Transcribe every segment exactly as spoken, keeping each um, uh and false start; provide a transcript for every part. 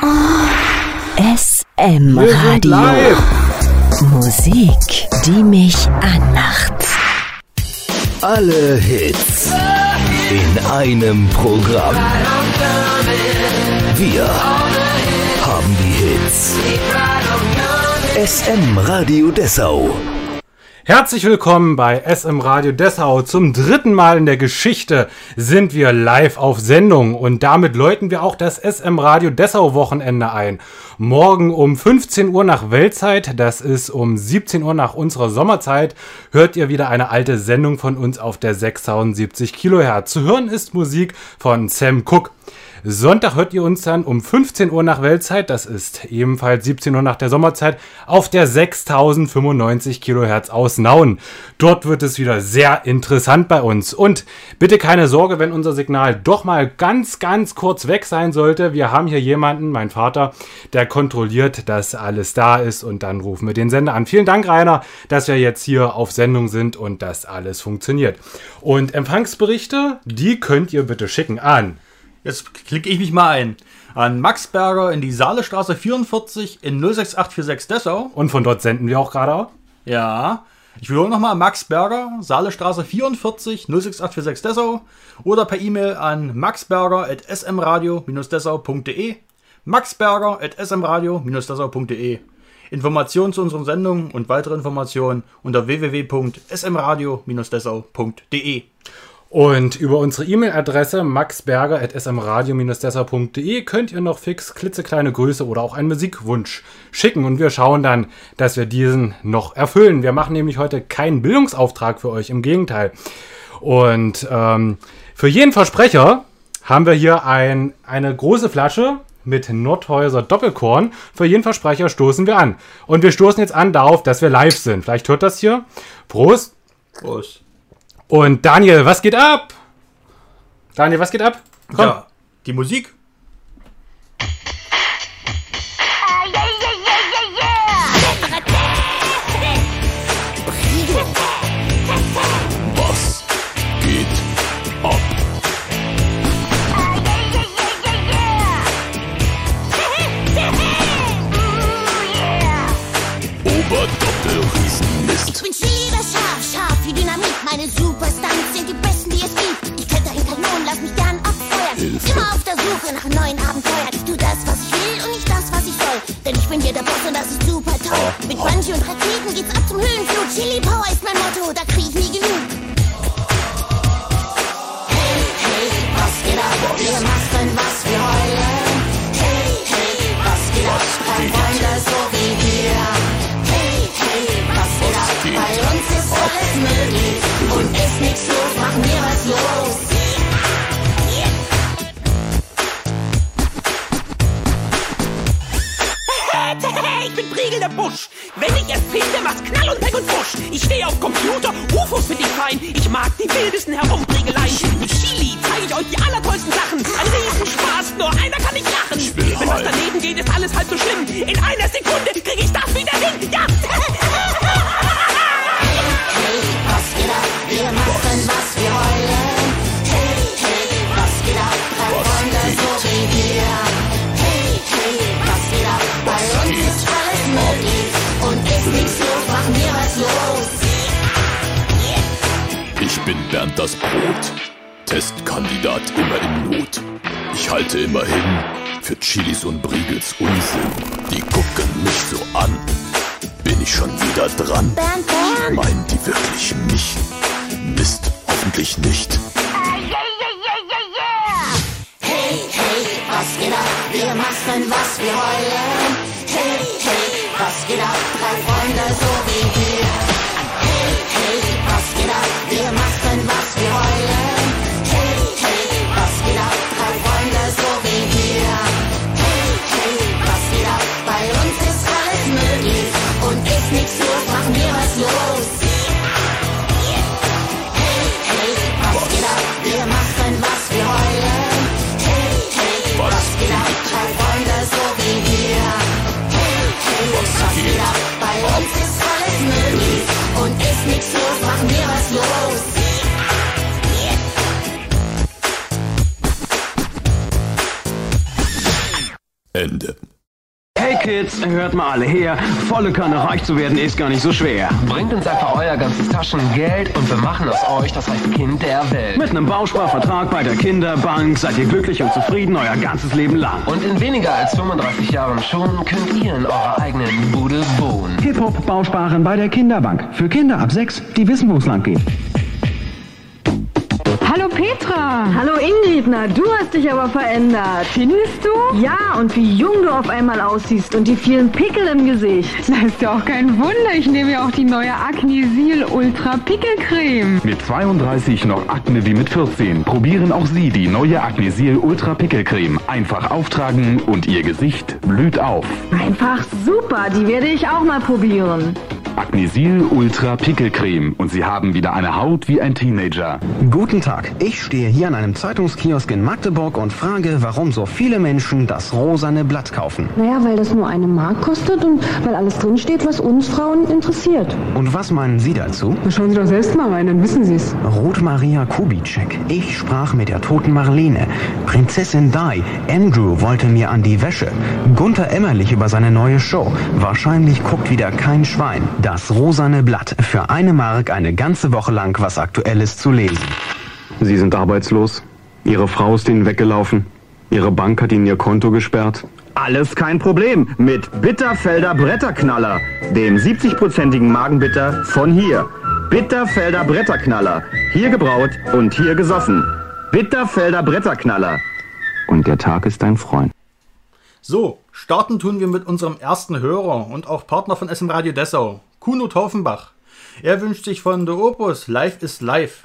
S M-Radio. Musik, die mich anmacht. Alle Hits in einem Programm. Wir haben die Hits. S M-Radio Dessau. Herzlich willkommen bei S M-Radio Dessau. Zum dritten Mal in der Geschichte sind wir live auf Sendung und damit läuten wir auch das S M-Radio Dessau-Wochenende ein. Morgen um fünfzehn Uhr nach Weltzeit, das ist um siebzehn Uhr nach unserer Sommerzeit, hört ihr wieder eine alte Sendung von uns auf der sechstausendsiebzig Kilohertz. Zu hören ist Musik von Sam Cooke. Sonntag hört ihr uns dann um fünfzehn Uhr nach Weltzeit, das ist ebenfalls siebzehn Uhr nach der Sommerzeit, auf der sechstausendfünfundneunzig Kilohertz aus Nauen. Dort wird es wieder sehr interessant bei uns. Und bitte keine Sorge, wenn unser Signal doch mal ganz, ganz kurz weg sein sollte. Wir haben hier jemanden, mein Vater, der kontrolliert, dass alles da ist und dann rufen wir den Sender an. Vielen Dank, Rainer, dass wir jetzt hier auf Sendung sind und dass alles funktioniert. Und Empfangsberichte, die könnt ihr bitte schicken an... Jetzt klicke ich mich mal ein. An Max Berger in die Saalestraße vierundvierzig in null sechs acht vier sechs Dessau. Und von dort senden wir auch gerade auch? Ja. Ich wiederhole nochmal. Max Berger, Saalestraße vierundvierzig null sechs acht vier sechs Dessau. Oder per E-Mail an maxberger at smradio dessau punkt de. maxberger at smradio dessau punkt de. Informationen zu unseren Sendungen und weitere Informationen unter w w w punkt smradio dessau punkt de. Und über unsere E-Mail-Adresse maxberger at smradio dessau punkt de könnt ihr noch fix klitzekleine Grüße oder auch einen Musikwunsch schicken. Und wir schauen dann, dass wir diesen noch erfüllen. Wir machen nämlich heute keinen Bildungsauftrag für euch, im Gegenteil. Und ähm, für jeden Versprecher haben wir hier ein, eine große Flasche mit Nordhäuser Doppelkorn. Für jeden Versprecher stoßen wir an. Und wir stoßen jetzt an darauf, dass wir live sind. Vielleicht hört das hier. Prost. Prost. Und Daniel, was geht ab? Daniel, was geht ab? Komm. Ja, die Musik. Was geht ab? Oberdoppelriesenmist. Ich bin Chili, das scharf, scharf wie Dynamit. Meine Superstunts sind die besten, die es gibt. Ich könnte ein Kanon, lass mich gern abfeuern. Hilfe. Immer auf der Suche nach neuen Abenteuern. Ich tu das, was ich will und nicht das, was ich soll. Denn ich bin hier der Boss und das ist super toll. Mit Bungee und Raketen geht's ab zum Höhenflug. Chili Power ist mein Motto, da krieg ich nie genug. Hey, hey, was geht ab? Wir machen, was wir wollen. Hey, hey, was geht ab? Drei Freunde so wie wir. Hey, hey, was geht ab? Bei uns ist alles möglich. Und ist nichts los, machen wir was los. Ich bin Priegel der Busch. Wenn ich es finde, macht's Knall und Pech und Fusch. Ich stehe auf Computer, U F Os finde ich fein. Ich mag die wildesten Herumpriegeleien. Mit Chili zeige ich euch die allertollsten Sachen. Ein Riesenspaß, nur einer kann nicht lachen. Ich will Wenn was heim. daneben geht, ist alles halb so schlimm. In einer Sekunde krieg ich das wieder hin. Ja! Hey, was geht ab? Wir machen, was wir wollen. Hey, hey, was geht ab? Drei Freunde so wie wir. Hey, hey, was geht ab? Bei uns ist alles möglich. Und ist nichts los, machen wir was los. Ich bin Bernd das Brot, Testkandidat immer in Not. Ich halte immer hin für Chilis und Briegels Unsinn. Die gucken mich so an, bin ich schon wieder dran? Bernd, Bernd. Meinen die wirklich mich? Mist, hoffentlich nicht. Hey, hey, was geht ab? Wir machen, was wir wollen. Hey, hey, was geht ab? Drei Freunde so wie wir. Hey, hey, was geht ab? Wir machen, was wir wollen. Hey, hey, was geht ab? Drei Freunde so wie wir. Hey, hey, was geht ab? Bei uns ist alles möglich. Und ist nichts los, machen wir was los. Hey, hey, was geht ab? Wir machen, was wir wollen. Hey, hey, was geht ab? Drei Freunde so wie wir. Hey, hey, was geht ab? Bei uns ist alles möglich. Und ist nichts los, machen wir was los. Ende. Hey Kids, hört mal alle her. Volle Kanne reich zu werden ist gar nicht so schwer. Bringt uns einfach euer ganzes Taschengeld und wir machen aus euch das heißt Kind der Welt. Mit einem Bausparvertrag bei der Kinderbank seid ihr glücklich und zufrieden euer ganzes Leben lang. Und in weniger als fünfunddreißig Jahren schon könnt ihr in eurer eigenen Bude wohnen. Hip-Hop-Bausparen bei der Kinderbank. Für Kinder ab sechs, die wissen, wo es lang geht. Hallo Petra. Hallo Ingrid, na du hast dich aber verändert. Findest du? Ja, und wie jung du auf einmal aussiehst und die vielen Pickel im Gesicht. Das ist ja auch kein Wunder, ich nehme ja auch die neue Acnesil Ultra Pickelcreme. Mit zweiunddreißig noch Akne wie mit vierzehn. Probieren auch Sie die neue Acnesil Ultra Pickelcreme. Einfach auftragen und Ihr Gesicht blüht auf. Einfach super, die werde ich auch mal probieren. Acnesil Ultra Pickelcreme und Sie haben wieder eine Haut wie ein Teenager. Guten Tag, ich stehe hier an einem Zeitungskiosk in Magdeburg und frage, warum so viele Menschen das rosane Blatt kaufen. Naja, weil das nur eine Mark kostet und weil alles drinsteht, was uns Frauen interessiert. Und was meinen Sie dazu? Na, schauen Sie doch selbst mal rein, dann wissen Sie es. Ruth Maria Kubitschek, ich sprach mit der toten Marlene. Prinzessin Di, Andrew wollte mir an die Wäsche. Gunther Emmerlich über seine neue Show. Wahrscheinlich guckt wieder kein Schwein. Das rosane Blatt. Für eine Mark eine ganze Woche lang was Aktuelles zu lesen. Sie sind arbeitslos. Ihre Frau ist Ihnen weggelaufen. Ihre Bank hat Ihnen Ihr Konto gesperrt. Alles kein Problem mit Bitterfelder Bretterknaller, dem siebzig-prozentigen Magenbitter von hier. Bitterfelder Bretterknaller. Hier gebraut und hier gesoffen. Bitterfelder Bretterknaller. Und der Tag ist dein Freund. So, starten tun wir mit unserem ersten Hörer und auch Partner von S M Radio Dessau, Kuno Taufenbach. Er wünscht sich von der Opus Life is Life.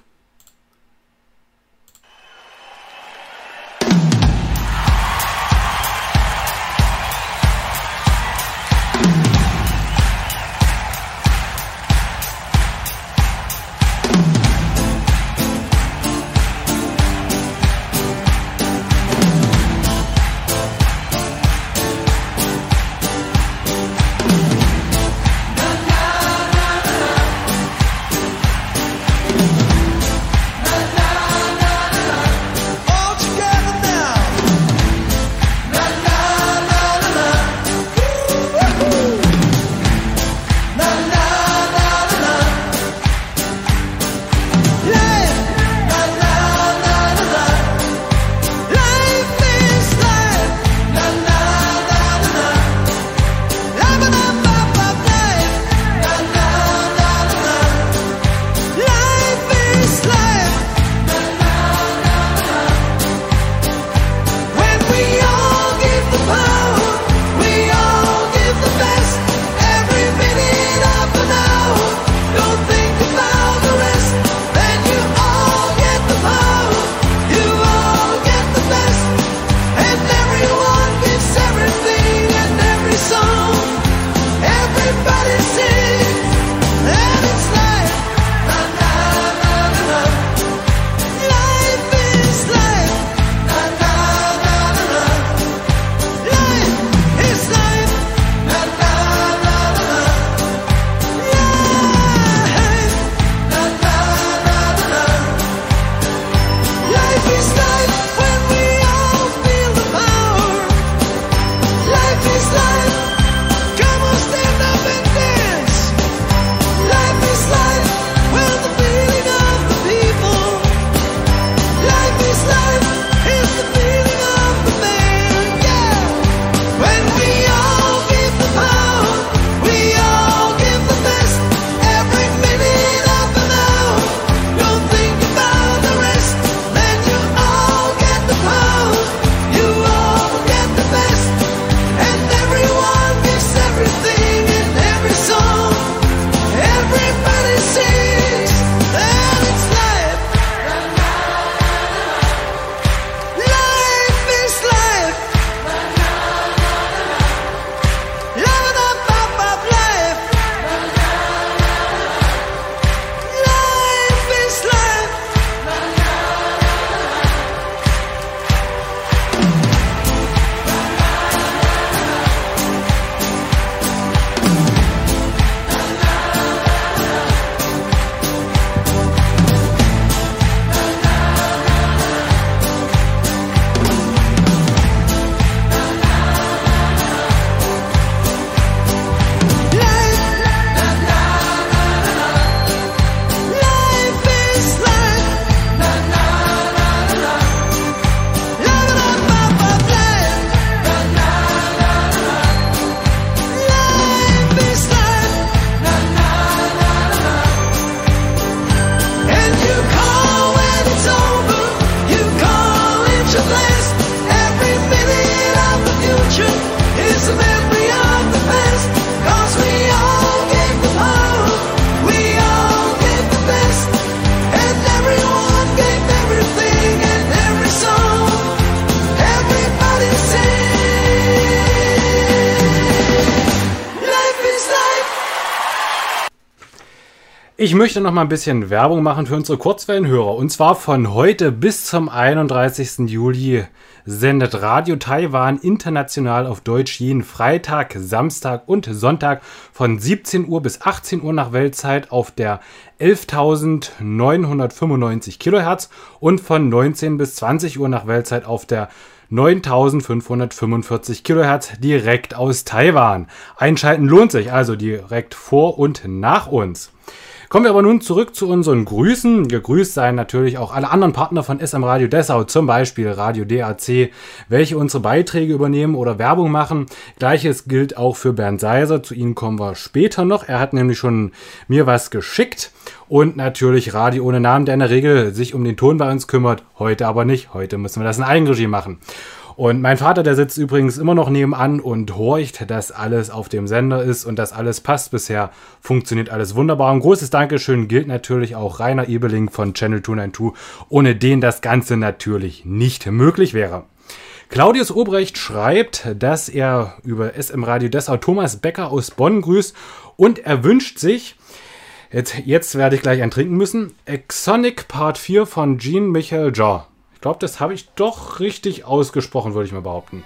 Ich möchte noch mal ein bisschen Werbung machen für unsere Kurzwellenhörer. Und zwar von heute bis zum einunddreißigsten Juli sendet Radio Taiwan international auf Deutsch jeden Freitag, Samstag und Sonntag von siebzehn Uhr bis achtzehn Uhr nach Weltzeit auf der elftausendneunhundertfünfundneunzig Kilohertz und von neunzehn bis zwanzig Uhr nach Weltzeit auf der neuntausendfünfhundertfünfundvierzig Kilohertz direkt aus Taiwan. Einschalten lohnt sich, also direkt vor und nach uns. Kommen wir aber nun zurück zu unseren Grüßen. Gegrüßt seien natürlich auch alle anderen Partner von S M Radio Dessau, zum Beispiel Radio D A C, welche unsere Beiträge übernehmen oder Werbung machen. Gleiches gilt auch für Bernd Seiser, zu Ihnen kommen wir später noch. Er hat nämlich schon mir was geschickt. Und natürlich Radio ohne Namen, der in der Regel sich um den Ton bei uns kümmert. Heute aber nicht, heute müssen wir das in Eigenregie machen. Und mein Vater, der sitzt übrigens immer noch nebenan und horcht, dass alles auf dem Sender ist und dass alles passt. Bisher funktioniert alles wunderbar. Ein großes Dankeschön gilt natürlich auch Rainer Ebeling von Channel zweihundertzweiundneunzig, ohne den das Ganze natürlich nicht möglich wäre. Claudius Obrecht schreibt, dass er über S M Radio Dessau Thomas Becker aus Bonn grüßt und er wünscht sich, jetzt, jetzt werde ich gleich ein trinken müssen, Exonic Part vier von Jean-Michel Jarre. Ich glaube, das habe ich doch richtig ausgesprochen, würde ich mal behaupten.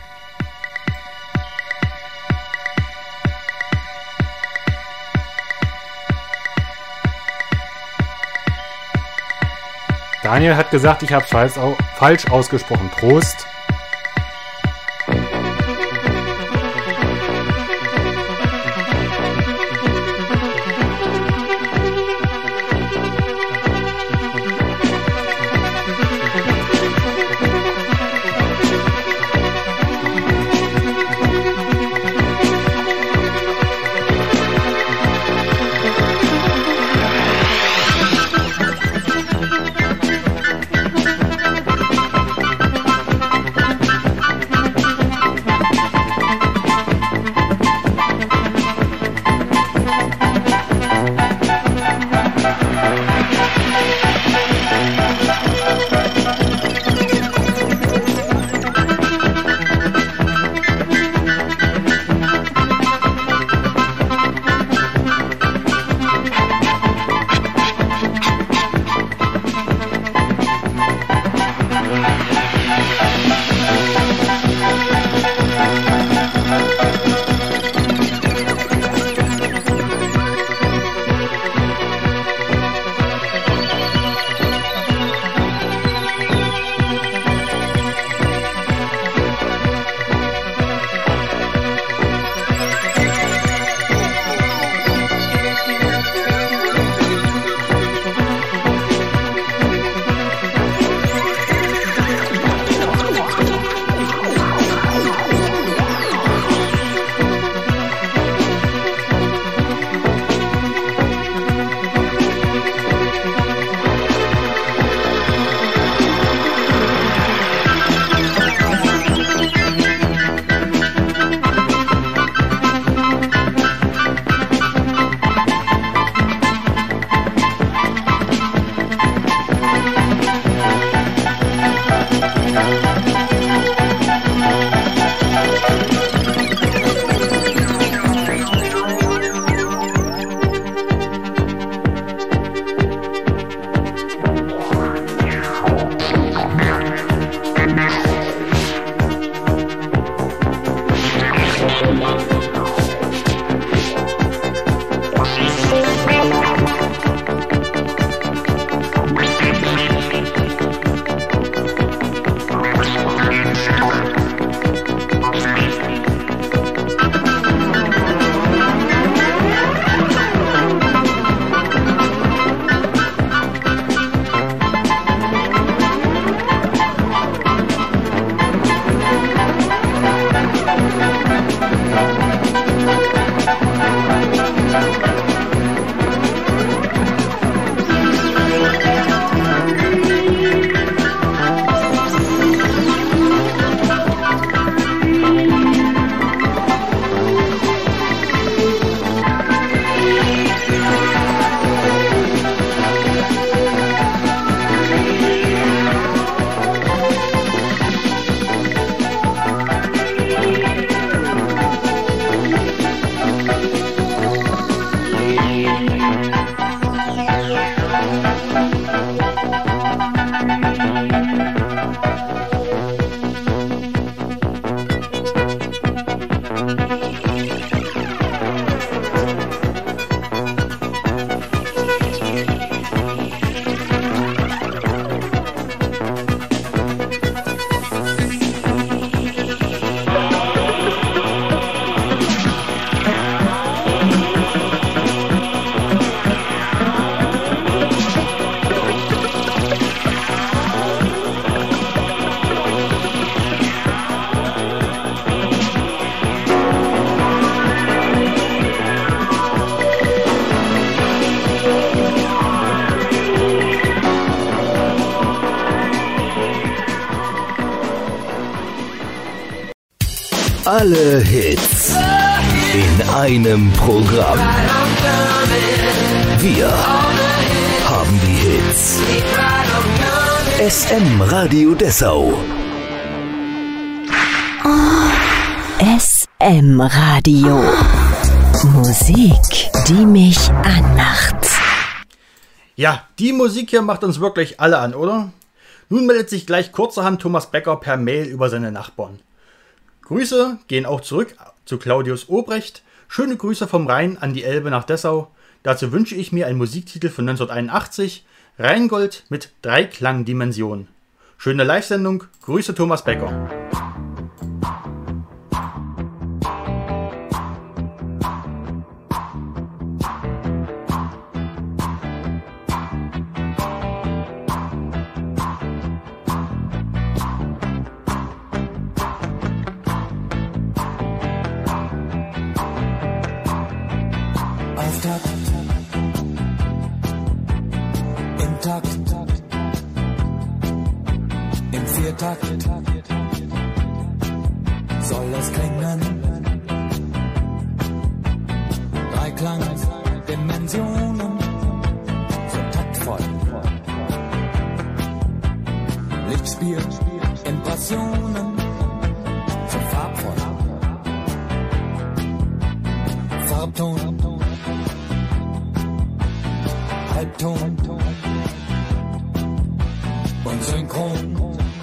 Daniel hat gesagt, ich habe es falsch, falsch ausgesprochen. Prost. Alle Hits in einem Programm. Wir haben die Hits. S M Radio Dessau. S M Radio. Musik, die mich anmacht. Ja, die Musik hier macht uns wirklich alle an, oder? Nun meldet sich gleich kurzerhand Thomas Becker per Mail über seine Nachbarn. Grüße gehen auch zurück zu Claudius Obrecht. Schöne Grüße vom Rhein an die Elbe nach Dessau. Dazu wünsche ich mir einen Musiktitel von neunzehnhunderteinundachtzig, Rheingold mit Dreiklangdimension. Schöne Live-Sendung, Grüße Thomas Becker. Soll es klingen? Dreiklang, Dimensionen, so taktvoll. Lichtspiel, Impressionen, so farbvoll. Farbton, Halbton und Synchron.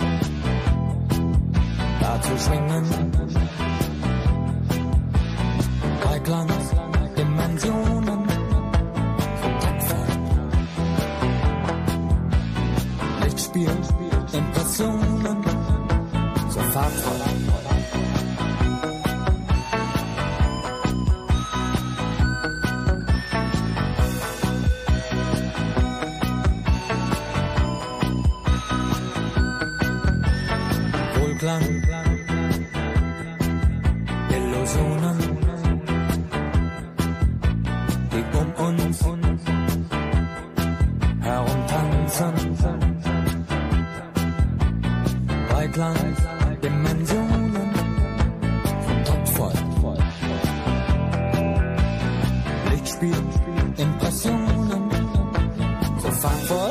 Dazu schwingen Dreiklang, Dimensionen, so taktvoll. Lichtspiel, Impressionen, so farbvoll. Wohlklang, Illusionen, die um uns herumtanzen. Dreiklang, Dimensionen, taktvoll. Lichtspiel, Impressionen, so farbvoll.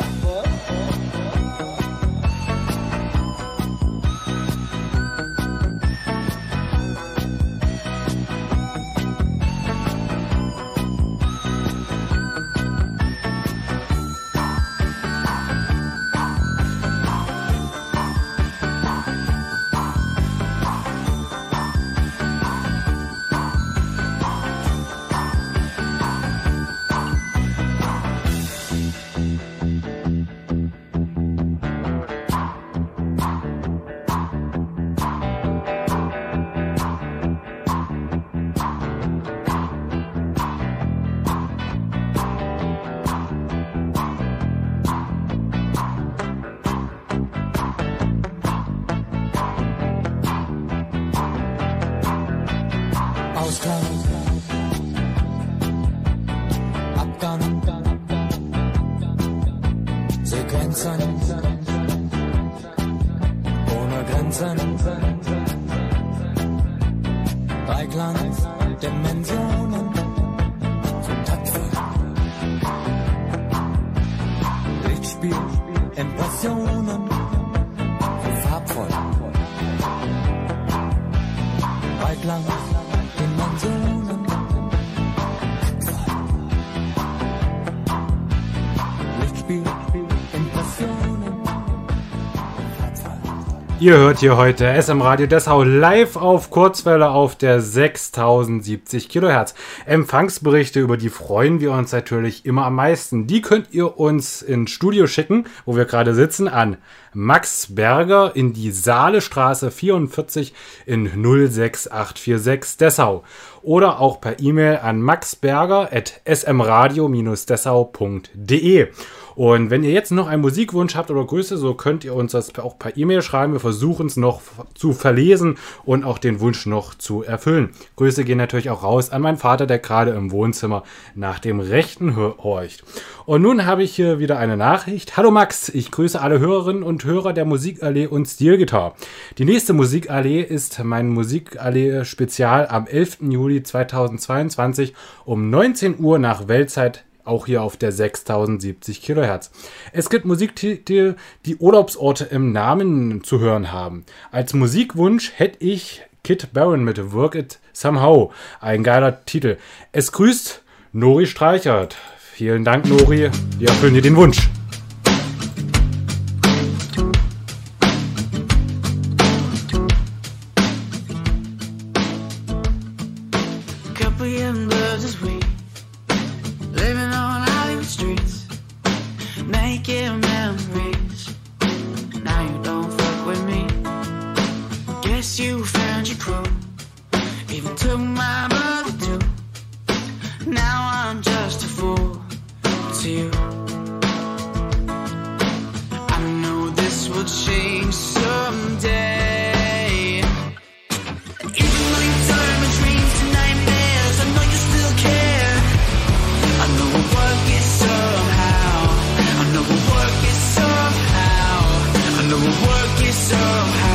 Ohne Grenzen, Dreiklang, Dimensionen, so taktvoll. Lichtspiel, Impressionen, so farbvoll. Dreiklang, Dimensionen, taktvoll. Lichtspiel, Impressionen. Ihr hört hier heute S M Radio Dessau live auf Kurzwelle auf der sechstausendsiebzig Kilohertz. Empfangsberichte, über die freuen wir uns natürlich immer am meisten. Die könnt ihr uns ins Studio schicken, wo wir gerade sitzen, an Max Berger in die Saalestraße vierundvierzig in null sechs acht vier sechs Dessau. Oder auch per E-Mail an maxberger at s m radio dash dessau punkt d e. Und wenn ihr jetzt noch einen Musikwunsch habt oder Grüße, so könnt ihr uns das auch per E-Mail schreiben. Wir versuchen es noch zu verlesen und auch den Wunsch noch zu erfüllen. Grüße gehen natürlich auch raus an meinen Vater, der gerade im Wohnzimmer nach dem Rechten horcht. Und nun habe ich hier wieder eine Nachricht. Hallo Max, ich grüße alle Hörerinnen und und Hörer der Musikallee und Stilgitarre. Die nächste Musikallee ist mein Musikallee-Spezial am elften Juli zweitausendzweiundzwanzig um neunzehn Uhr nach Weltzeit, auch hier auf der sechstausendsiebzig Kilohertz. Es gibt Musiktitel, die Urlaubsorte im Namen zu hören haben. Als Musikwunsch hätte ich Kid Barron mit Work It Somehow. Ein geiler Titel. Es grüßt Nori Streichert. Vielen Dank, Nori. Wir erfüllen dir den Wunsch. You found your crew, even took my mother too. Now I'm just a fool to you. I know this will change someday. Even though you turn my dreams to nightmares, I know you still care. I know we'll work it somehow. I know we'll work it somehow. I know we'll work it somehow.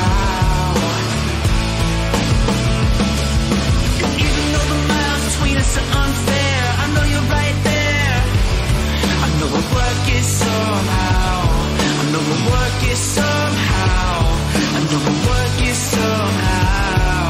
It's unfair, I know you're right there. I know we'll work it somehow. I know we'll work it somehow. I know we'll work it somehow.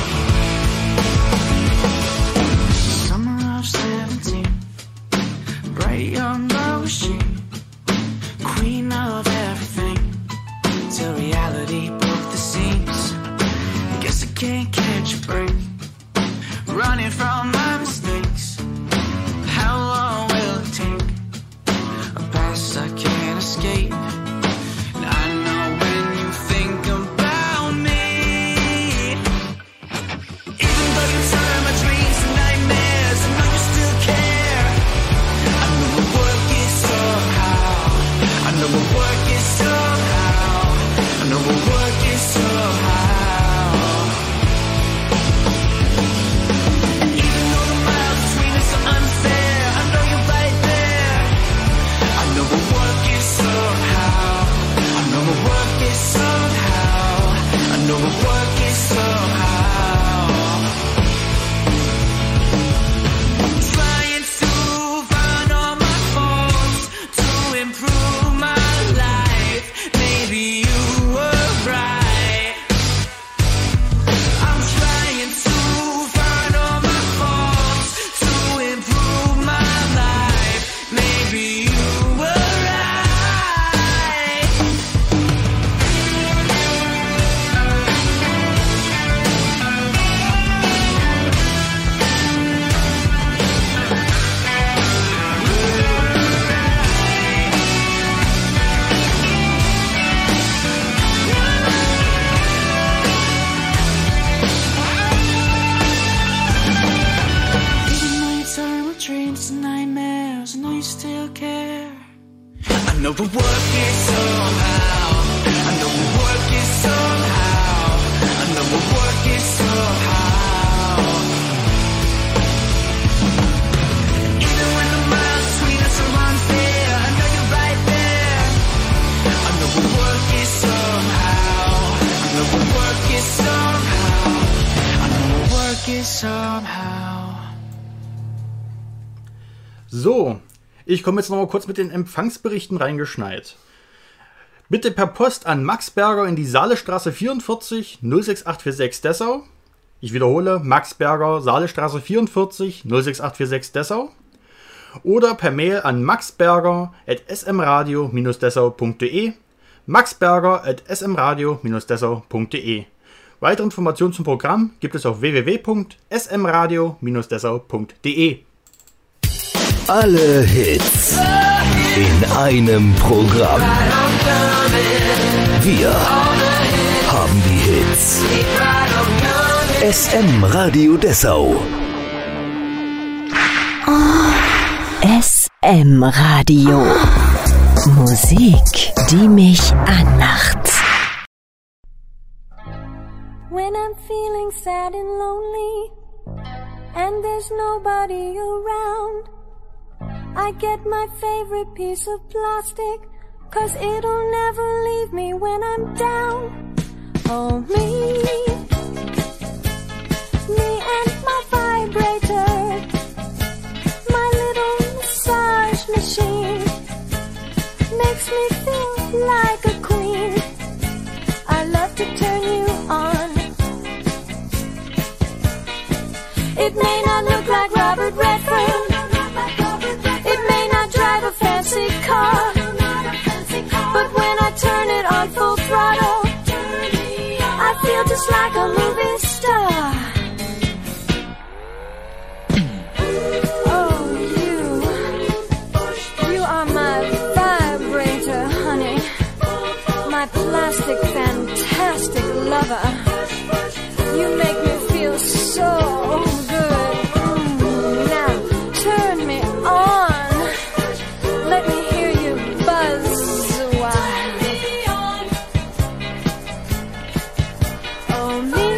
Summer of seventeen, bright young girl was she, queen of everything, till reality broke the seams. Guess I can't catch a break, running from my mistakes. How long will it take? A past I can't escape. And I know when you think about me, even though you turn my dreams to nightmares, I know you still care. I know we'll work it somehow. I know we'll work it somehow. I know we'll work it somehow. So, ich komme jetzt noch mal kurz mit den Empfangsberichten reingeschneit. Bitte per Post an Max Berger in die Saalestraße vierundvierzig null sechs acht vier sechs Dessau. Ich wiederhole, Max Berger, Saalestraße vierundvierzig null sechs acht vier sechs Dessau. Oder per Mail an maxberger at smradio dessau punkt de. maxberger at smradio dessau punkt de. Weitere Informationen zum Programm gibt es auf w w w punkt smradio dessau punkt de. Alle Hits in einem Programm. Wir haben die Hits. S M Radio Dessau. Oh, S M Radio. Musik, die mich anmacht. When I'm feeling sad and lonely and there's nobody around, I get my favorite piece of plastic, 'cause it'll never leave me when I'm down. Oh, me, me and my vibrator, my little massage machine, makes me feel like a queen. I love to turn you on. It may not look like Robert Redford, it may not drive a fancy car, but when I turn it on full throttle, I feel just like a movie star. Oh, you, you are my vibrator, honey, my plastic fantastic lover. You make me feel so good. Mm, now turn me on. Let me hear you buzz a while. Oh, me,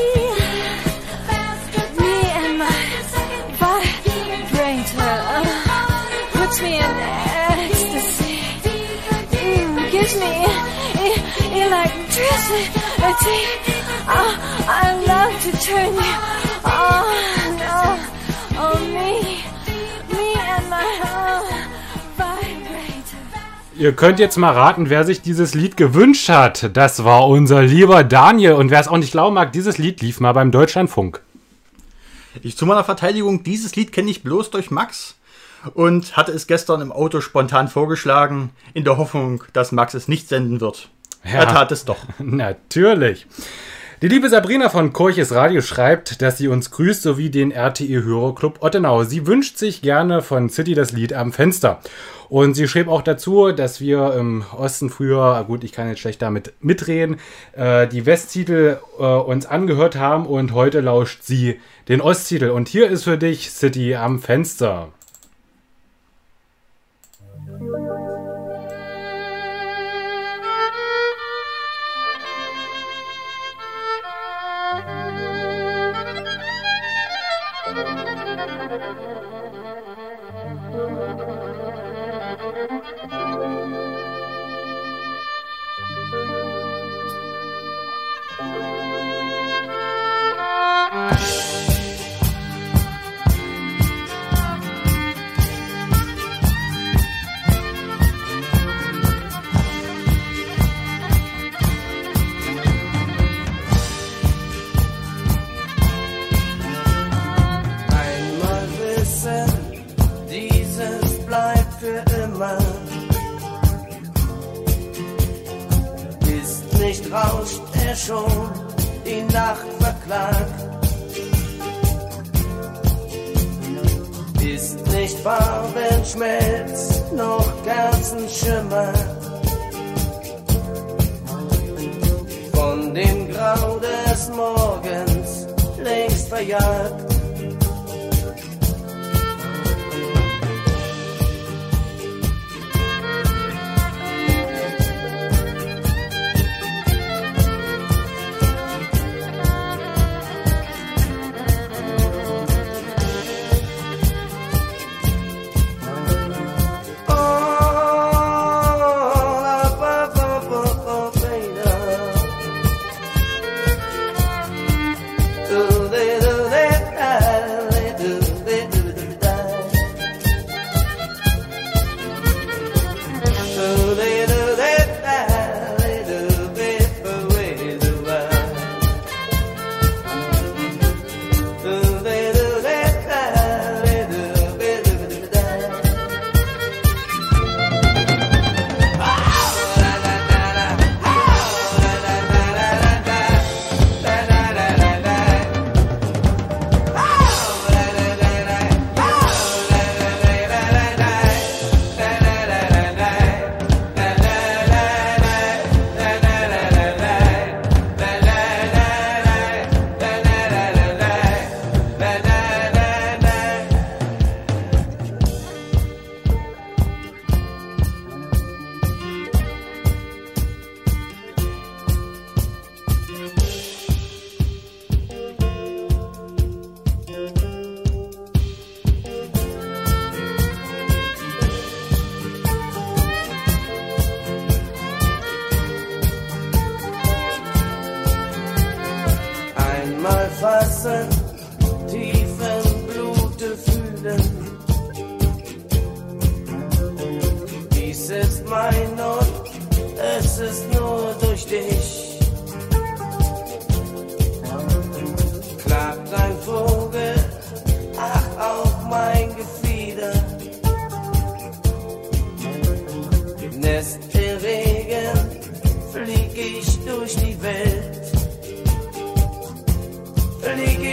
me and my vibrator puts me in ecstasy. Mm, gives me e- electricity. Oh, I love to turn you on. Oh, oh me, me and my oh, vibrator. Ihr könnt jetzt mal raten, wer sich dieses Lied gewünscht hat. Das war unser lieber Daniel. Und wer es auch nicht glauben mag, dieses Lied lief mal beim Deutschlandfunk. Ich zu meiner Verteidigung, dieses Lied kenne ich bloß durch Max und hatte es gestern im Auto spontan vorgeschlagen, in der Hoffnung, dass Max es nicht senden wird. Ja, er tat es doch. Natürlich. Die liebe Sabrina von Korches Radio schreibt, dass sie uns grüßt, sowie den R T E-Hörerclub Ottenau. Sie wünscht sich gerne von City das Lied Am Fenster. Und sie schrieb auch dazu, dass wir im Osten früher, gut, ich kann jetzt schlecht damit mitreden, äh, die Westtitel äh, uns angehört haben und heute lauscht sie den Osttitel. Und hier ist für dich City am Fenster. Rauscht er schon die Nacht verklagt. Ist nicht Farbenschmelz noch Kerzenschimmer von dem Grau des Morgens längst verjagt.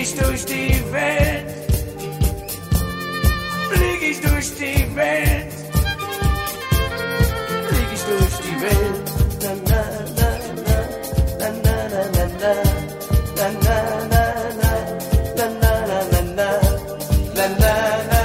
ich durch die Welt, flieg ich durch die Welt, flieg ich durch die Welt. Na, na, na, na, na, na, na, na, na, na, na, na, na, na, na, na, na.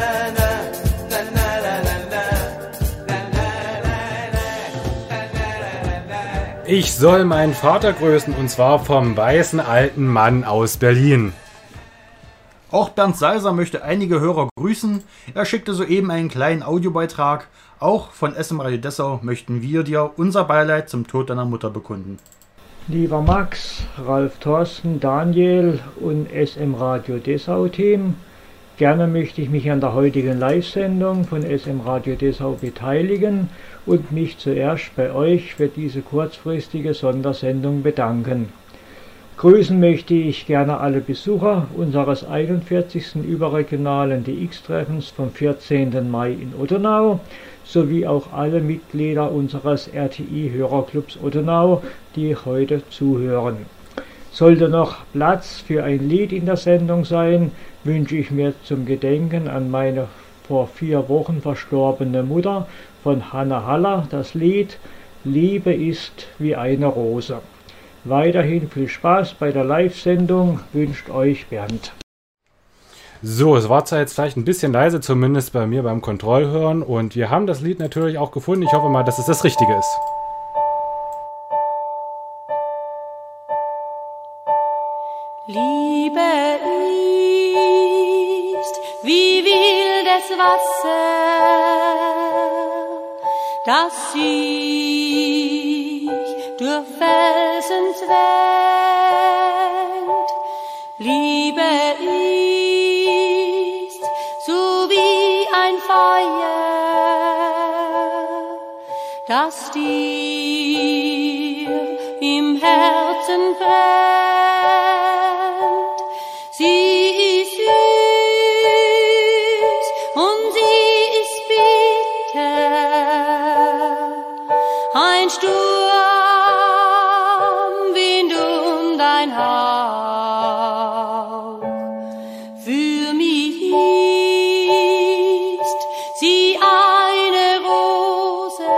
Ich soll meinen Vater grüßen, und zwar vom weißen alten Mann aus Berlin. Auch Bernd Seiser möchte einige Hörer grüßen. Er schickte soeben einen kleinen Audiobeitrag. Auch von S M Radio Dessau möchten wir dir unser Beileid zum Tod deiner Mutter bekunden. Lieber Max, Ralf Thorsten, Daniel und S M Radio Dessau Team, gerne möchte ich mich an der heutigen Live-Sendung von S M Radio Dessau beteiligen und mich zuerst bei euch für diese kurzfristige Sondersendung bedanken. Grüßen möchte ich gerne alle Besucher unseres einundvierzigsten überregionalen D X-Treffens vom vierzehnten Mai in Ottenau sowie auch alle Mitglieder unseres R T I-Hörerclubs Ottenau, die heute zuhören. Sollte noch Platz für ein Lied in der Sendung sein, wünsche ich mir zum Gedenken an meine vor vier Wochen verstorbene Mutter von Hanna Haller das Lied Liebe ist wie eine Rose. Weiterhin viel Spaß bei der Live-Sendung wünscht euch Bernd. So, es war zwar jetzt vielleicht ein bisschen leise, zumindest bei mir beim Kontrollhören, und wir haben das Lied natürlich auch gefunden. Ich hoffe mal, dass es das Richtige ist. Liebe ist wie wildes Wasser, das sich durch Felsen zwängt. Liebe ist so wie ein Feuer, das dir im Herzen brennt. Sie ist süß und sie ist bitter, ein Sturmwind um dein Hauch. Für mich ist sie eine Rose,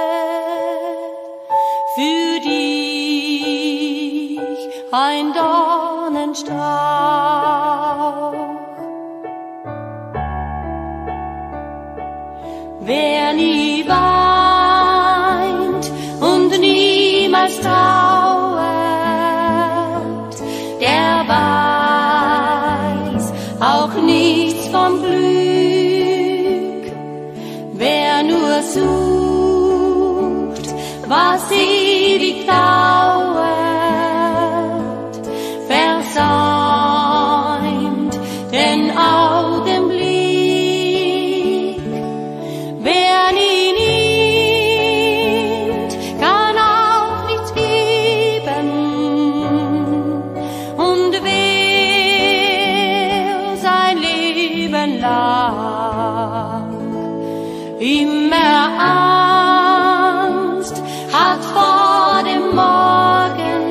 für dich ein Dornenstrauch. Wer nie weint und niemals trauert, der weiß auch nichts vom Glück. Wer nur sucht, was ewig dauert, versäumt den Augenblick. Wer nie nimmt, kann auch nichts geben. Und wer sein Leben lang immer Angst hat vor dem Morgen,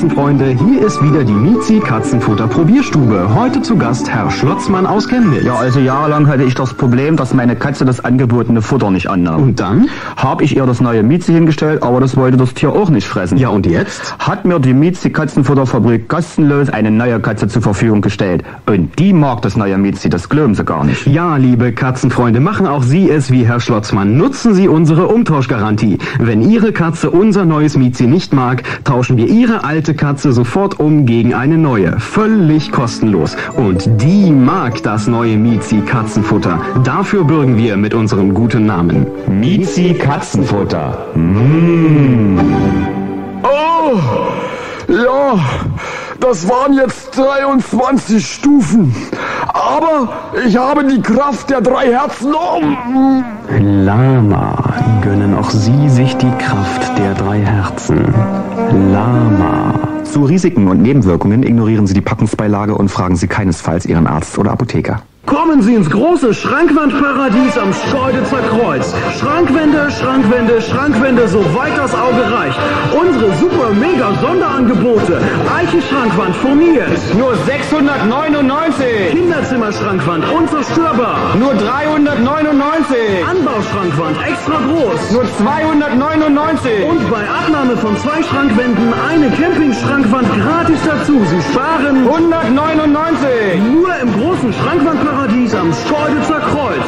Katzenfreunde, hier ist wieder die Miezi Katzenfutter Probierstube. Heute zu Gast Herr Schlotzmann aus Chemnitz. Ja, also jahrelang hatte ich das Problem, dass meine Katze das angebotene Futter nicht annahm. Und dann? Hab ich ihr das neue Miezi hingestellt, aber das wollte das Tier auch nicht fressen. Ja, und jetzt? Hat mir die Miezi Katzenfutterfabrik kostenlos eine neue Katze zur Verfügung gestellt. Und die mag das neue Miezi, das glauben sie gar nicht. Ja, liebe Katzenfreunde, machen auch Sie es wie Herr Schlotzmann. Nutzen Sie unsere Umtauschgarantie. Wenn Ihre Katze unser neues Miezi nicht mag, tauschen wir Ihre alte Katze sofort um gegen eine neue. Völlig kostenlos. Und die mag das neue Miezi Katzenfutter. Dafür bürgen wir mit unserem guten Namen. Miezi Katzenfutter. Mmh. Oh, ja, das waren jetzt dreiundzwanzig Stufen. Aber ich habe die Kraft der drei Herzen um. Lama, gönnen auch Sie sich die Kraft der drei Herzen. Lama. Zu Risiken und Nebenwirkungen ignorieren Sie die Packungsbeilage und fragen Sie keinesfalls Ihren Arzt oder Apotheker. Kommen Sie ins große Schrankwandparadies am Schkeuditzer Kreuz. Schrankwände, Schrankwände, Schrankwände, soweit das Auge reicht. Unsere super mega Sonderangebote. Eichenschrankwand furniert. Nur sechshundertneunundneunzig. Kinderzimmerschrankwand unzerstörbar. Nur dreihundertneunundneunzig. Anbauschrankwand extra groß. Nur zweihundertneunundneunzig. Und bei Abnahme von zwei Schrankwänden eine Campingschrankwand gratis dazu. Sie sparen hundertneunundneunzig. Nur im großen Schrankwandparadies am Schkeuditzer Kreuz.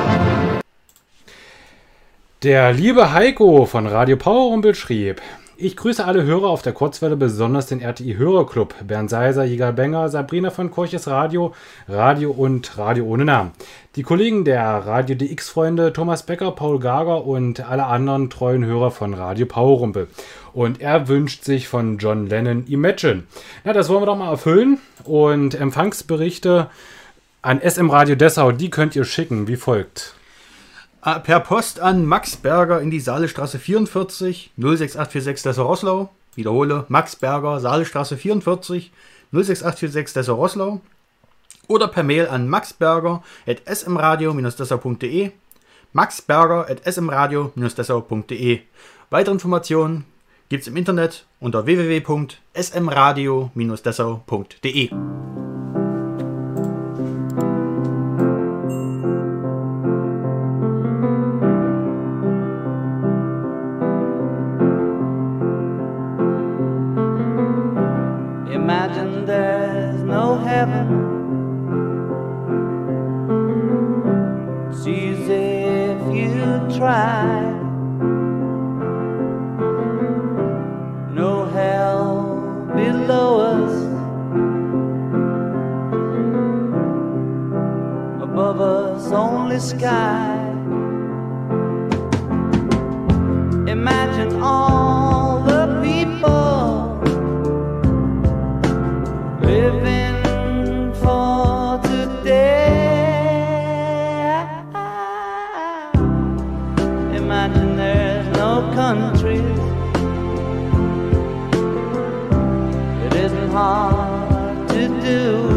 Der liebe Heiko von Radio Powerrumpel schrieb: Ich grüße alle Hörer auf der Kurzwelle, besonders den R T I-Hörerclub, Bernd Seiser, Jigal Benger, Sabrina von Korches Radio, Radio und Radio ohne Namen. Die Kollegen der Radio D X-Freunde, Thomas Becker, Paul Gager und alle anderen treuen Hörer von Radio Powerrumpel. Und er wünscht sich von John Lennon Imagine. Na, das wollen wir doch mal erfüllen. Und Empfangsberichte an S M Radio Dessau, die könnt ihr schicken, wie folgt. Per Post an Max Berger in die Saalestraße vierundvierzig null sechs acht vier sechs Dessau-Roßlau. Wiederhole, Max Berger, Saalestraße vierundvierzig null sechs acht vier sechs Dessau-Roßlau. Oder per Mail an maxberger at smradio dessau punkt de. maxberger at smradio dessau punkt de. Weitere Informationen gibt's im Internet unter w w w punkt smradio dessau punkt de. Imagine there's no heaven. It's easy if you try. No hell below us. Above us only sky. Imagine all the people living for today. Imagine there's no countries. It isn't hard to do.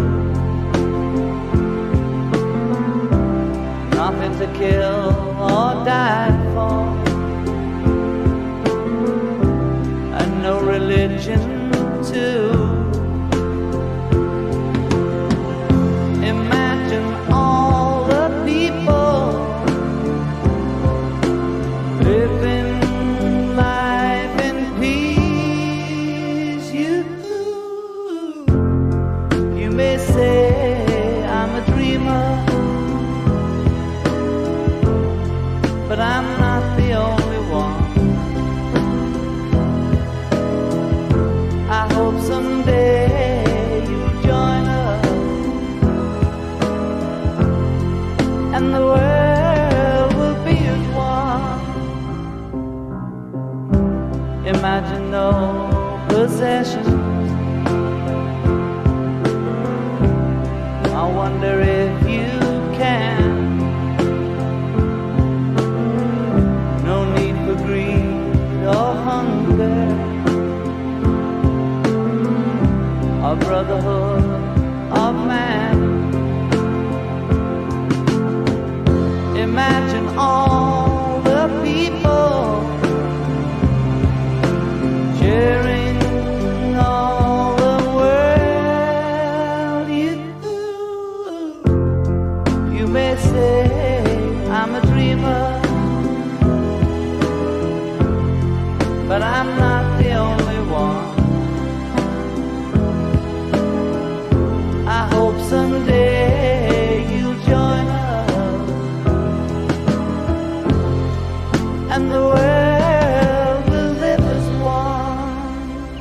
Nothing to kill or die for. And no religion too. Imagine all the people living life in peace. You, you may say I'm a dreamer, but I'm not the only one. I hope someday you'll join us and the world will be as one. Imagine no possessions. I wonder if you can. No need for greed or hunger, or brotherhood of man. Imagine all the people sharing all may say I'm a dreamer, but I'm not the only one. I hope someday you'll join us, and the world will live as one.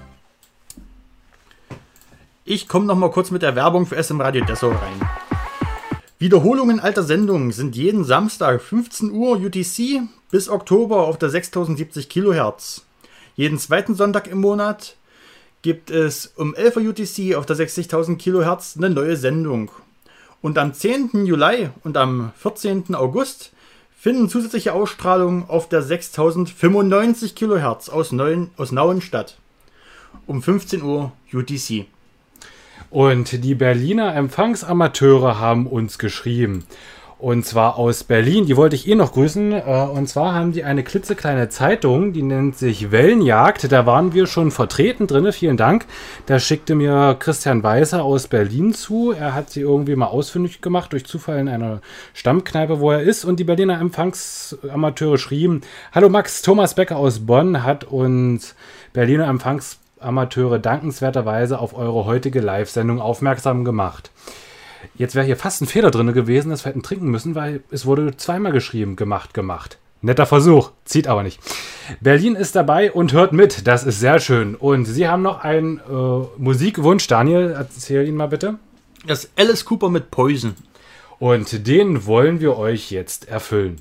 Ich komme noch mal kurz mit der Werbung für S M Radio Dessau rein. Wiederholungen alter Sendungen sind jeden Samstag fünfzehn Uhr U T C bis Oktober auf der sechstausendsiebzig Kilohertz. Jeden zweiten Sonntag im Monat gibt es um elf Uhr U T C auf der sechzigtausend Kilohertz eine neue Sendung. Und am zehnten Juli und am vierzehnten August finden zusätzliche Ausstrahlungen auf der sechstausendfünfundneunzig Kilohertz aus, Neuen, aus Nauen statt. Um fünfzehn Uhr U T C. Und die Berliner Empfangsamateure haben uns geschrieben. Und zwar aus Berlin. Die wollte ich eh noch grüßen. Und zwar haben die eine klitzekleine Zeitung, die nennt sich Wellenjagd. Da waren wir schon vertreten drin. Vielen Dank. Da schickte mir Christian Weißer aus Berlin zu. Er hat sie irgendwie mal ausfindig gemacht, durch Zufall in einer Stammkneipe, wo er ist. Und die Berliner Empfangsamateure schrieben: Hallo Max, Thomas Becker aus Bonn hat uns Berliner Empfangsamateure Amateure dankenswerterweise auf eure heutige Live-Sendung aufmerksam gemacht. Jetzt wäre hier fast ein Fehler drin gewesen, dass wir hätten trinken müssen, weil es wurde zweimal geschrieben, gemacht, gemacht. Netter Versuch, zieht aber nicht. Berlin ist dabei und hört mit, das ist sehr schön. Und Sie haben noch einen äh, Musikwunsch, Daniel, erzähl ihn mal bitte. Das ist Alice Cooper mit Poison. Und den wollen wir euch jetzt erfüllen.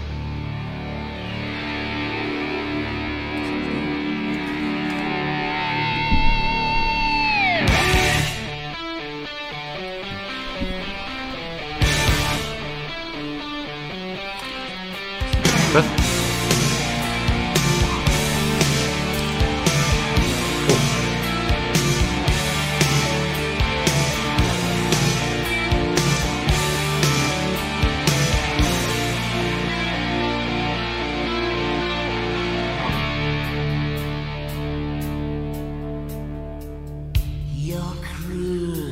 Was? Your cruel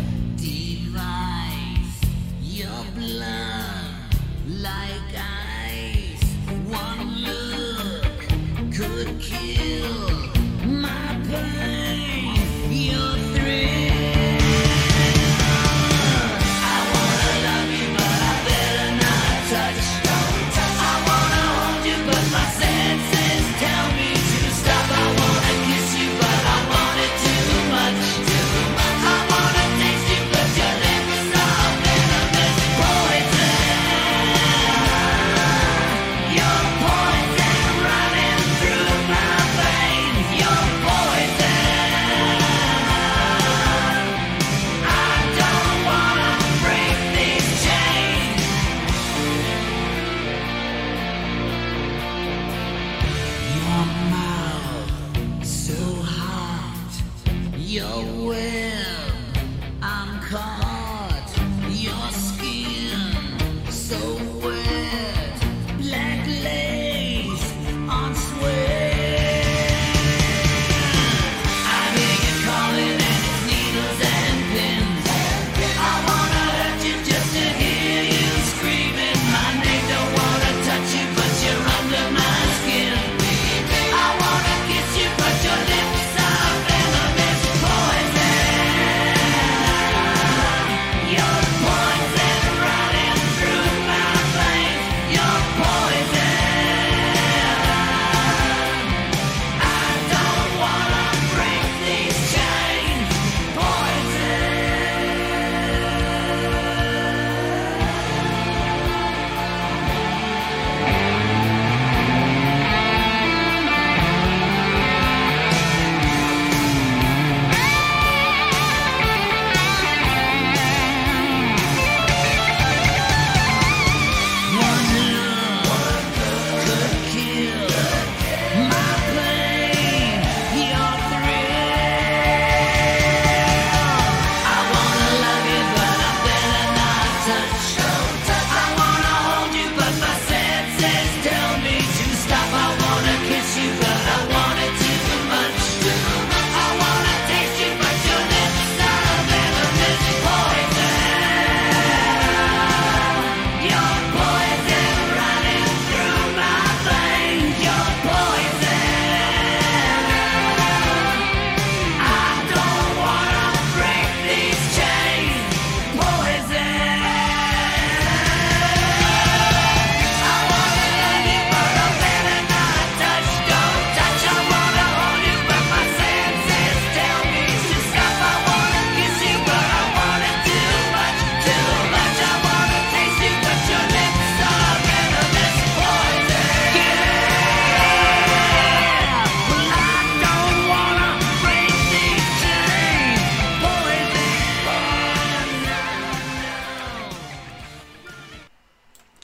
device, your blood like ice. One look could kill my pain. Your thrill. I wanna love you, but I better not touch. I wanna hold you, but my senses tell me to stop. I wanna kiss you, but I want it too much. I wanna taste you, but your lips are venomous poison. Your poison running through my veins. Your poison.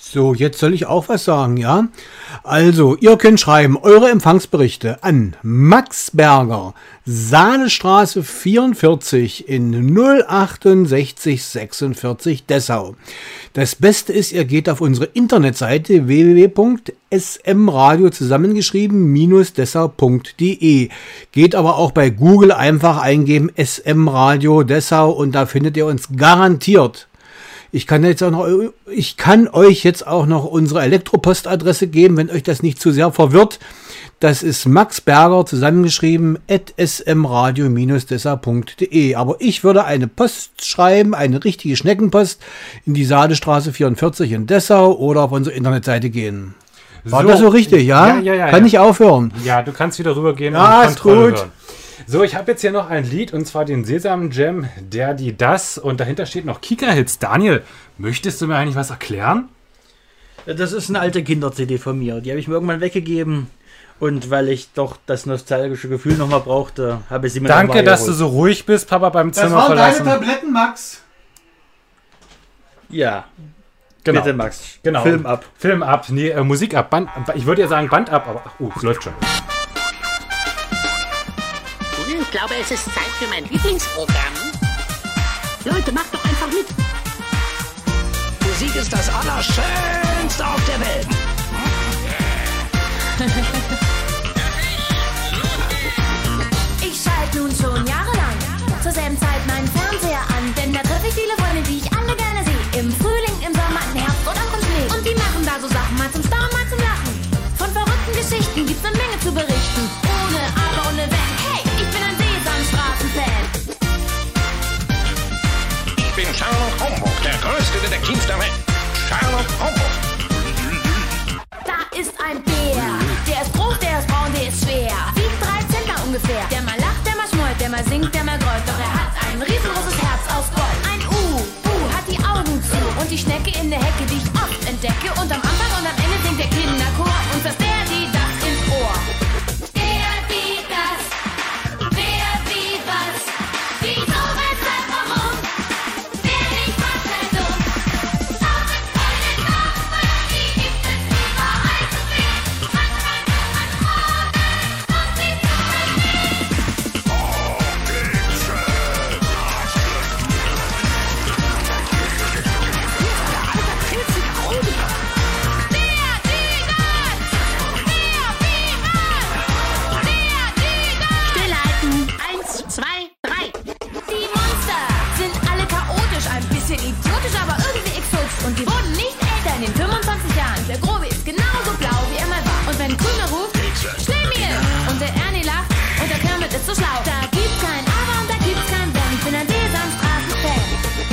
So, jetzt soll ich auch was sagen, ja? Also, ihr könnt schreiben eure Empfangsberichte an Max Berger, Saalestraße vierundvierzig in null achtundsechzig sechsundvierzig Dessau. Das Beste ist, ihr geht auf unsere Internetseite w w w punkt s m radio zusammengeschrieben dessau punkt d e. Geht aber auch bei Google einfach eingeben S M Radio Dessau und da findet ihr uns garantiert. Ich kann jetzt auch noch, ich kann euch jetzt auch noch unsere Elektropostadresse geben, wenn euch das nicht zu sehr verwirrt. Das ist Max Berger zusammengeschrieben at s m radio dessau punkt d e. Aber ich würde eine Post schreiben, eine richtige Schneckenpost in die Saalestraße vierundvierzig in Dessau oder auf unsere Internetseite gehen. War So. das so richtig, ja? Ja, ja, ja, kann ja. ich aufhören? Ja, du kannst wieder rübergehen Ja, und ist Kontrolle gut. hören. So, ich habe jetzt hier noch ein Lied und zwar den Sesam Jam, der, die, das und dahinter steht noch Kika-Hits. Daniel, möchtest du mir eigentlich was erklären? Das ist eine alte Kinder-C D von mir. Die habe ich mir irgendwann weggegeben. Und weil ich doch das nostalgische Gefühl nochmal brauchte, habe ich sie mir Danke, nochmal dass du geholt. so ruhig bist, Papa, beim Das Zimmer waren verlassen. deine Tabletten, Max. Ja. Genau. Bitte, Max. Genau. Film ab. Film ab. Nee, äh, Musik ab. Band, ich würde ja sagen Band ab, aber ach, oh, es läuft schon. Ich glaube, es ist Zeit für mein Lieblingsprogramm. Leute, macht doch einfach mit. Musik ist das Allerschönste auf der Welt. Ich schalte nun schon jahrelang zur selben Zeit meinen Fernseher an, denn da treffe ich viele Freunde, die ich alle gerne sehe. Im Frühling, im Sommer, im Herbst und auch im Schnee. Und die machen da so Sachen, mal zum Staunen, mal zum Lachen. Von verrückten Geschichten gibt's eine Menge zu berichten. Ohne Aber, ohne Wenn. Hey, ich bin ein Sesamstraßen-Fan. Ich bin Sherlock Holmes, der größte Detektiv der Welt. Sherlock Holmes. Da ist ein Bär, der ist groß, der ist braun, der ist schwer. Wiegt drei Zentner ungefähr. Der mal lacht, der mal schmollt, der mal singt, der mal grollt. Doch er hat ein riesengroßes Herz aus Gold. Ein U, U hat die Augen zu. Und die Schnecke in der Hecke, die ich oft entdecke. Und am Anfang und am Ende singt der Kinderchor. Und das der, die, das ins Ohr. Der, die, das. Wer, wie, was. Wieso, weshalb, warum? Wer nicht, was, wer dumm. Tausend Freunde, Nachbarn, die gibt es überall zu sehen. Manchmal nur an Morgen und sie zu Stillhalten. Eins, zwei, drei. Die Monster sind alle chaotisch, ein bisschen idiotisch, aber irgendwie exotisch. Und die wurden nicht älter in den fünfundzwanzig Jahren. Der Grobe ist genauso blau, wie er mal war. Und wenn Krümel ruft, schnell mir! Und der Ernie lacht und der Kermit ist so schlau. Da gibt's kein Aber und da gibt's kein Wenn. Ich bin ein Sesamstraßen-Fan.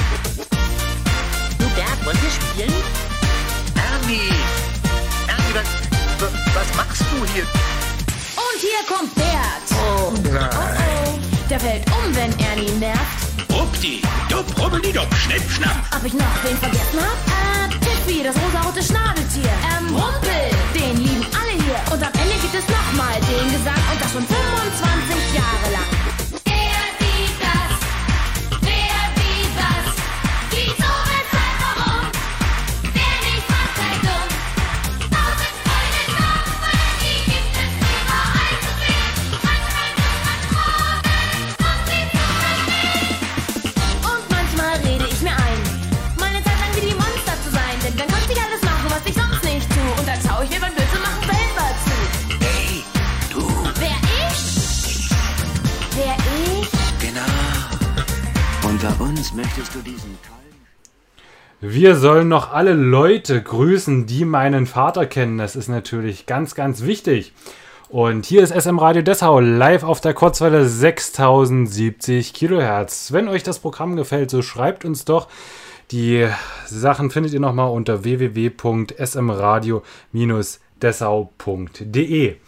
Du, Bert, wollen wir spielen? Ernie. Ernie, was, was machst du hier? Und hier kommt Bert. Oh nein. Oh, der fällt um, wenn Ernie ihn nervt. Ruppdi, dupp, rubbeldidupp, schnipp, schnapp. Ob ich noch wen vergessen hab? Äh, Tiffy, das rosarote Schnabeltier. Ähm, Rumpel, den lieben alle hier. Und am Ende gibt es nochmal den Gesang und das schon fünfundzwanzig Jahre lang. Er, die, das. Wer, wie, was. Wieso, weshalb, warum? Wer nicht, was, wer dumm. Tausend Freunde, Nachbarn, die gibt es überall zu sehen. Manchmal nur an Morgen und sie zu verstehen. Und manchmal rede ich mir ein, meine Zeit lang wie die Monster zu sein. Denn dann könnte ich alles machen, was ich sonst nicht tue. Und dann schau ich mir beim Blödsinn machen selber zu. Hey, du. Wer ich? Wer ich? Genau. Unter uns möchtest du diesen Wir sollen noch alle Leute grüßen, die meinen Vater kennen. Das ist natürlich ganz, ganz wichtig. Und hier ist S M Radio Dessau live auf der Kurzwelle sechstausendsiebzig Kilohertz. Wenn euch das Programm gefällt, so schreibt uns doch. Die Sachen findet ihr nochmal unter w w w punkt s m radio dessau punkt d e.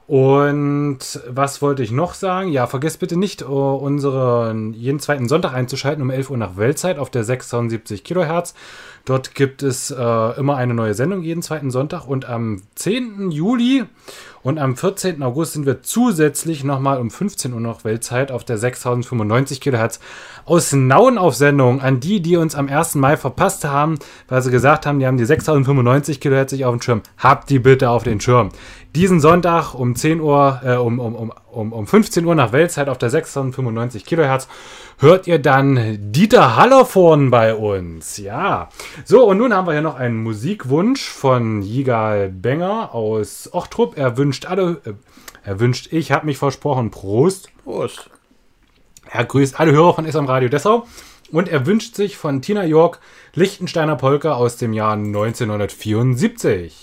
Und was wollte ich noch sagen? Ja, vergesst bitte nicht, uh, unseren jeden zweiten Sonntag einzuschalten um elf Uhr nach Weltzeit auf der sechshundertsiebzig Kilohertz. Dort gibt es uh, immer eine neue Sendung jeden zweiten Sonntag. Und am zehnten Juli und am vierzehnten August sind wir zusätzlich nochmal um fünfzehn Uhr nach Weltzeit auf der sechstausendfünfundneunzig Kilohertz aus Nauen auf Sendung. An die, die uns am ersten Mai verpasst haben, weil sie gesagt haben, die haben die sechstausendfünfundneunzig Kilohertz nicht auf dem Schirm. Habt die bitte auf den Schirm. Diesen Sonntag um zehn Uhr, äh, um, um, um, um, um fünfzehn Uhr nach Weltzeit auf der sechstausendfünfundneunzig Kilohertz hört ihr dann Dieter Hallervorn bei uns. Ja. So, und nun haben wir hier noch einen Musikwunsch von Jigal Benger aus Ochtrup. Er wünscht alle, äh, er wünscht, ich habe mich versprochen, Prost. Prost. Er grüßt alle Hörer von S M Radio Dessau und er wünscht sich von Tina York Lichtensteiner Polka aus dem Jahr neunzehnhundertvierundsiebzig.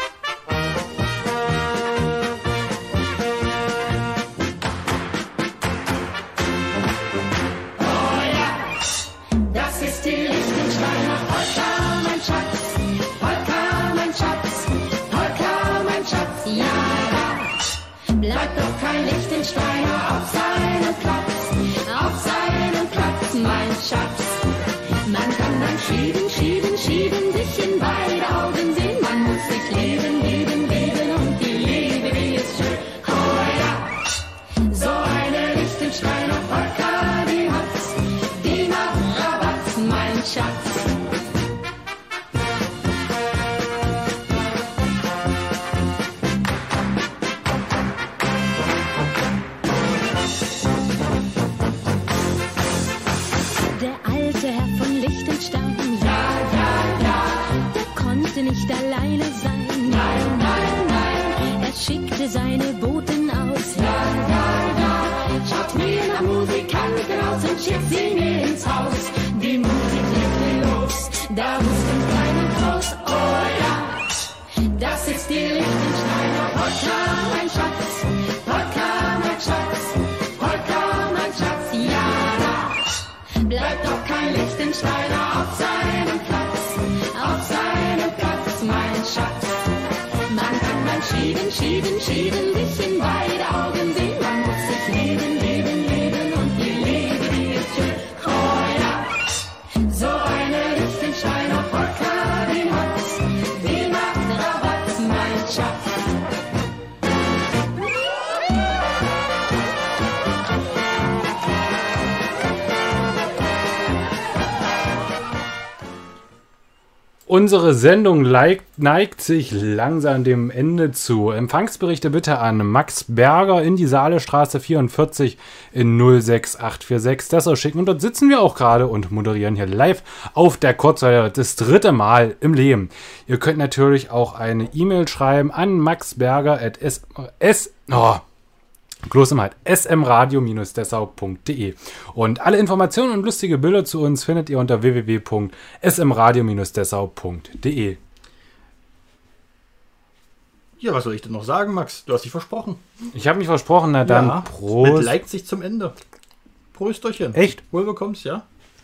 Bleibt doch kein Lichtensteiner auf seinem Platz, auf seinem Platz, mein Schatz. Man kann dann schieben, schieben, schieben, sich in beide Augen sehen. Man muss sich leben, lieben, lieben und die Liebe, die ist schön. Oh ja, so eine Lichtensteiner Polka, die hat's, die macht Rabatz, mein Schatz. Nicht alleine sein, nein, nein, nein, er schickte seine Boten aus, ja, ja, ja, schaut mir nach Musikanten aus und schickt sie mir ins Haus, die Musik legte los, da wusste ein kleiner groß, oh ja, das ist die Lichtensteiner Polka, mein Schatz, Polka, mein Schatz, Polka, mein Schatz, ja, da bleibt doch kein Lichtensteiner auf seinem Platz, auf seinem Platz, mein Schatz. Man kann mal schieben, schieben, schieben, sich in beide Augen sehen. Man muss sich lieben, lieben, lieben und die Liebe, die ist schön. Oh ja, so eine Lichtensteiner Polka, die hat's, die macht Rabatz, mein Schatz. Unsere Sendung neigt, neigt sich langsam dem Ende zu. Empfangsberichte bitte an Max Berger in die Saalestraße vierundvierzig in null sechs acht vier sechs Dessau schicken. Und dort sitzen wir auch gerade und moderieren hier live auf der Kurzwelle das dritte Mal im Leben. Ihr könnt natürlich auch eine E-Mail schreiben an maxberger at s... s oh. Kloß im Halt, s m radio dash dessau punkt d e. Und alle Informationen und lustige Bilder zu uns findet ihr unter w w w punkt s m radio dash dessau punkt d e. Ja, was soll ich denn noch sagen, Max? Du hast dich versprochen. Ich habe mich versprochen, na dann ja, Prost. Mit Leipzig zum Ende. Prösterchen. Echt? Wohl bekommst, ja?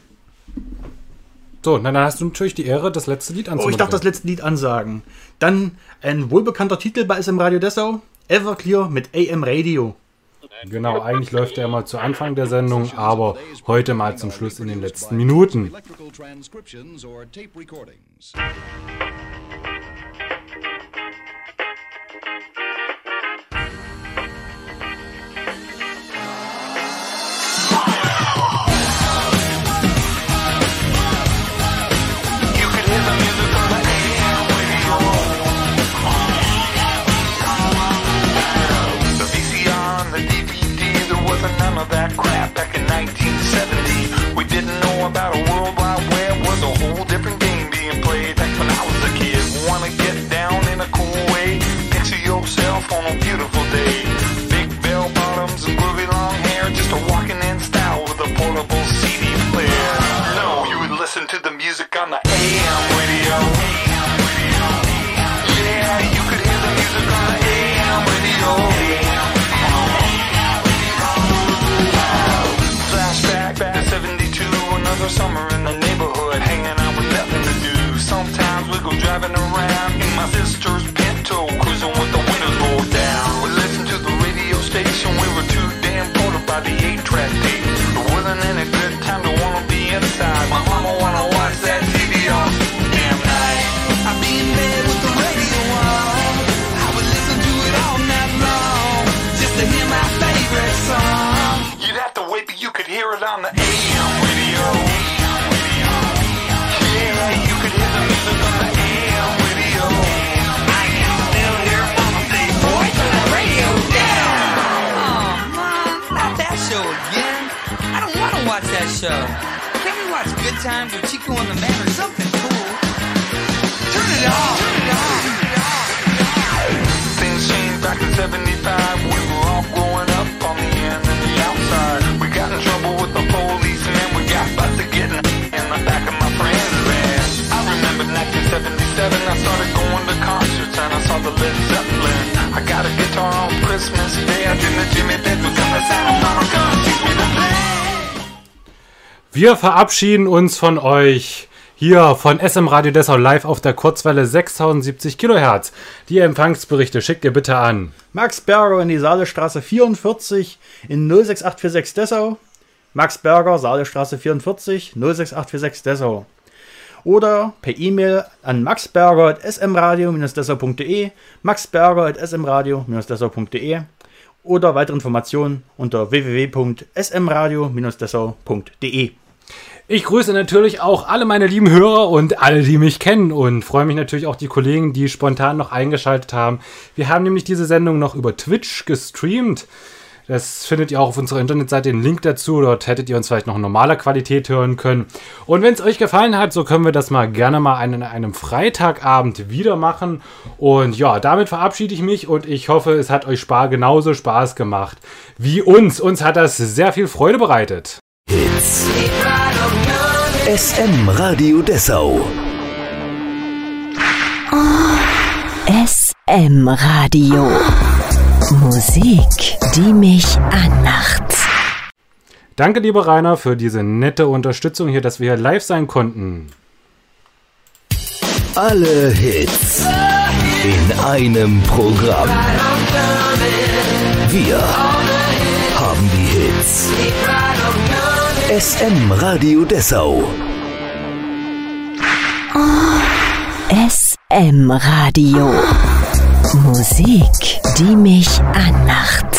So, na, dann hast du natürlich die Ehre, das letzte Lied anzusagen. Oh, ich darf das letzte Lied ansagen. Dann ein wohlbekannter Titel bei S M Radio Dessau. Everclear mit A M Radio. Genau, eigentlich läuft er immer zu Anfang der Sendung, aber heute mal zum Schluss in den letzten Minuten. That crap back in nineteen seventy. We didn't know about a world wide web. Was a whole different game being played back when I was a kid. Wanna get down in a cool way? Picture yourself on a beautiful day. Big bell bottoms and groovy long hair. Just a walking in style with a portable C D player. No, you would listen to the music on the A M radio. Yeah, you could hear the music on the A M radio. Back seventy-two, another summer in the neighborhood, hanging out with nothing to do. Sometimes we go driving around in my sister's Pinto, cruising with the windows rolled down. We listen to show. Can we watch Good Times with Chico and the Man or something cool? Turn it off! Turn it off! Things changed back in seventy-five. We were all growing up on the end and the outside. We got in trouble with the police, man. We got busted getting in the back of my friend's van. I remember nineteen seventy-seven. I started going to concerts and I saw the Led Zeppelin. I got a guitar on Christmas Day. I dreamed that Jimmy Page was gonna sound. Mama gonna teach me to play. Wir verabschieden uns von euch hier von S M Radio Dessau live auf der Kurzwelle sechstausendsiebzig Kilohertz. Die Empfangsberichte schickt ihr bitte an Max Berger in die Saalestraße vierundvierzig in null sechs acht vier sechs Dessau. Max Berger, Saalestraße vierundvierzig null sechs acht vier sechs Dessau. Oder per E-Mail an maxberger at smradio dash dessau punkt de, maxberger at smradio dash dessau punkt de oder weitere Informationen unter w w w punkt s m radio dash dessau punkt de. Ich grüße natürlich auch alle meine lieben Hörer und alle, die mich kennen und freue mich natürlich auch die Kollegen, die spontan noch eingeschaltet haben. Wir haben nämlich diese Sendung noch über Twitch gestreamt. Das findet ihr auch auf unserer Internetseite, den Link dazu. Dort hättet ihr uns vielleicht noch in normaler Qualität hören können. Und wenn es euch gefallen hat, so können wir das mal gerne mal an einem Freitagabend wieder machen. Und ja, damit verabschiede ich mich und ich hoffe, es hat euch Spaß, genauso Spaß gemacht wie uns. Uns hat das sehr viel Freude bereitet. Hits. S M Radio Dessau. S M Radio. Musik, die mich anmacht. Danke, lieber Rainer, für diese nette Unterstützung hier, dass wir hier live sein konnten. Alle Hits in einem Programm. Wir haben die Hits. S M Radio Dessau. S M Radio. Musik, die mich anmacht.